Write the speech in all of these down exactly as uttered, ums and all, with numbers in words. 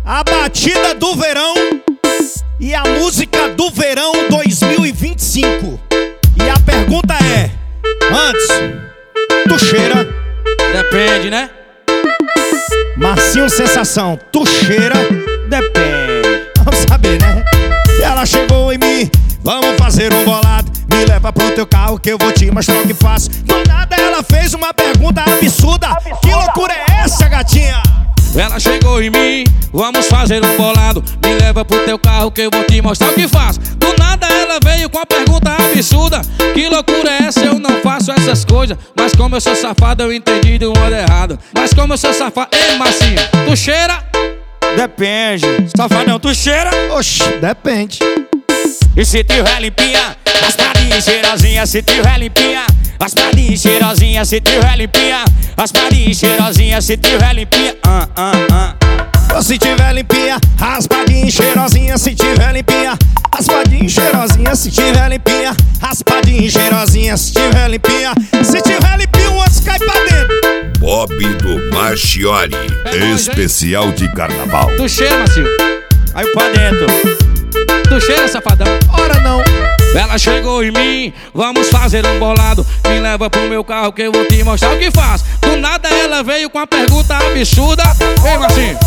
a batida do verão e a música do verão dois mil e vinte e cinco. E a pergunta é: antes, tu cheira? Depende, né? Marcinho Sensação, tu cheira? Depende. Vamos saber, né? E ela chegou em mim, vamos fazer um bolado. Me leva pro teu carro que eu vou te mostrar o que faço. Do nada ela fez uma pergunta absurda. absurda. Que loucura é essa, gatinha? Ela chegou em mim, vamos fazer um bolado. Me leva pro teu carro que eu vou te mostrar o que faço. Do nada ela veio com a pergunta absurda. Que loucura é essa? Eu não faço essas coisas. Mas como eu sou safado, eu entendi do modo errado. Mas como eu sou safado... Ei, Marcinho, tu cheira? Depende. Safadão, tu cheira? Oxi, depende. E se tiver limpinha, raspadinha e cheirosinha. Se tiver limpinha, raspadinha e cheirosinha. Se tiver limpinha, raspadinha e cheirosinha. Se tiver limpinha, ah, ah, ah. Se tiver limpinha, raspadinha e cheirosinha. Se tiver limpinha, raspadinha e cheirosinha. Se tiver limpinha, raspadinha e cheirosinha. Se tiver limpinha, se tiver limpinha, o outro cai pra dentro. Bob do Marchiori, especial de carnaval. Tu cheira, Marcinho? Aí pra dentro. Tu cheira, safadão? Ora não. Ela chegou em mim, vamos fazer um bolado. Me leva pro meu carro que eu vou te mostrar o que faço. Do nada ela veio com a pergunta absurda. Ei, Marcinho.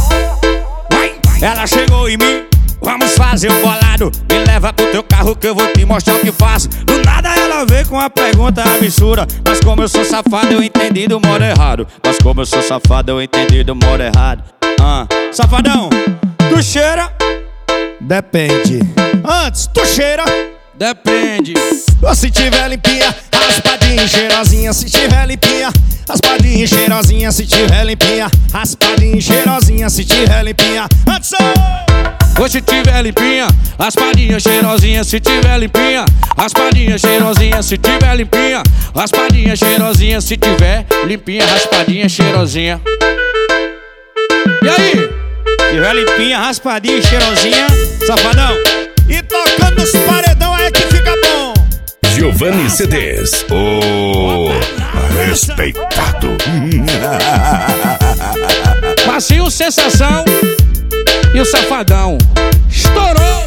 Ela chegou em mim, vamos fazer um bolado. Me leva pro teu carro que eu vou te mostrar o que faço. Do nada ela veio com a pergunta absurda. Mas como eu sou safado, eu entendi do modo errado. Mas como eu sou safado, eu entendi do modo errado. Ah, safadão, tu cheira? Depende. Antes, tu cheira? Depende. Se tiver limpinha, raspadinha e cheirosinha. Se tiver limpinha, raspadinha e cheirosinha. Se tiver limpinha, raspadinha e cheirosinha. Se tiver limpinha, antes. Ou se tiver limpinha, raspadinha cheirosinha. Se tiver limpinha, raspadinha cheirosinha. Se tiver limpinha, raspadinha cheirosinha. Se tiver limpinha, raspadinha cheirosinha. E aí? Se tiver limpinha, raspadinha e cheirosinha, safadão. E tocando os paredão é que fica bom. Giovanni C Ds, o respeitado. Marcinho Sensação e o Safadão. Estourou!